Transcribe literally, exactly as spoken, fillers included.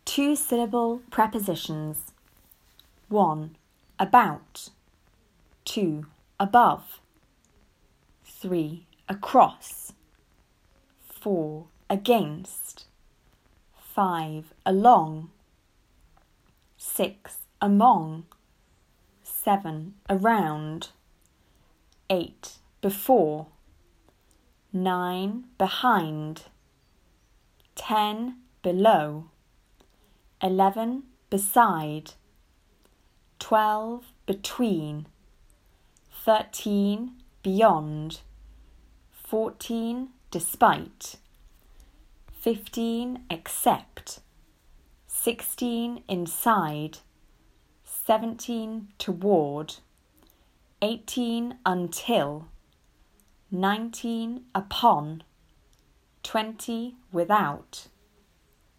Two-syllable prepositions. one. About. two. Above. three. Across. four. Against. five. Along. six. Among. seven. Around. eight. Before. nine. Behind. ten. Below. eleven. Beside. twelve. Between. thirteen. Beyond. fourteen. Despite. fifteen. Except. sixteen. Inside. seventeen. Toward. eighteen. Until. nineteen. Upon. twenty. Without.